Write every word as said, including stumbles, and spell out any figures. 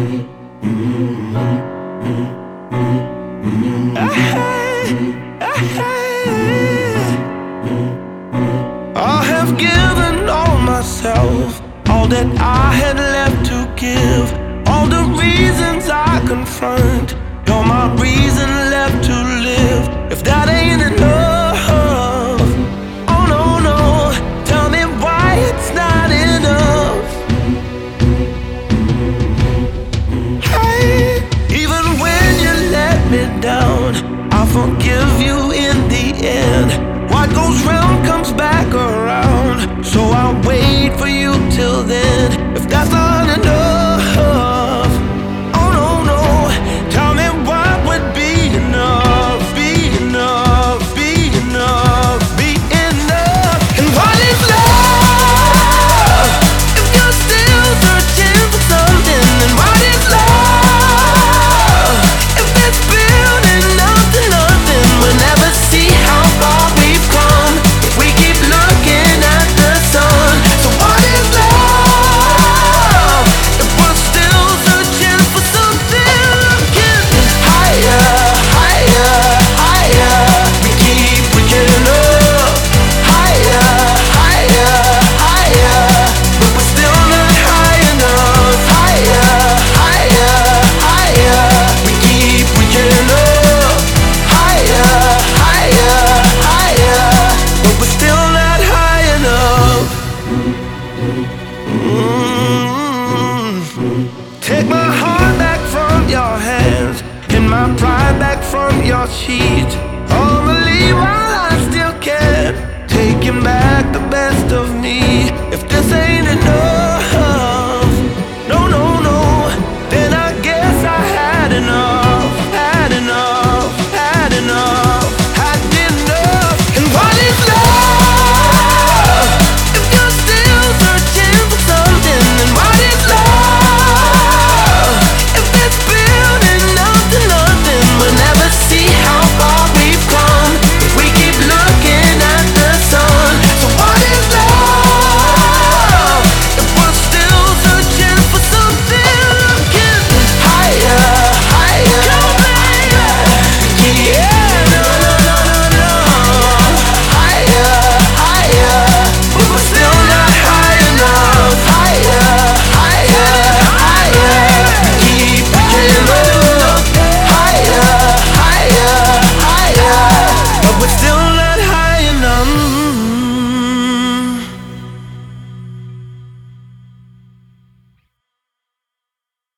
I have given all myself, all that I had left to give, all the reasons I confront. You're my reason left to live. If that ain't enough, oh no, no, tell me why it's not enough. Hey, even when you let me down, I'll forgive you in the end. What goes round comes back around, so I'll wait for you till then. If that's not enough, oh no, no, tell me what would be enough, be enough, be enough, be enough. And what is love if you're still searching for something? And what is love if it's building up to nothing? We'll never see how far we've come if we keep looking at the sun. So what is love if we're still searching for something? Looking higher, higher, higher. We keep reaching up. Higher, higher, higher. But we're still not high enough. Higher, higher, higher. We keep reaching up. Higher, higher, higher. But we're still not high enough. Mm. Take my heart back from your hands, and my pride back from your sheets. Oh, believe while I still can, taking back the best of me.